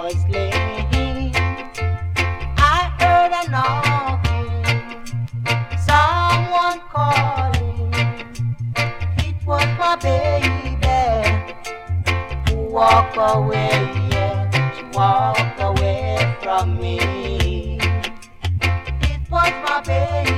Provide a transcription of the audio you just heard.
was laying, I heard a knocking, someone calling. It was my baby who walked away, yeah, she walked away from me. It was my baby.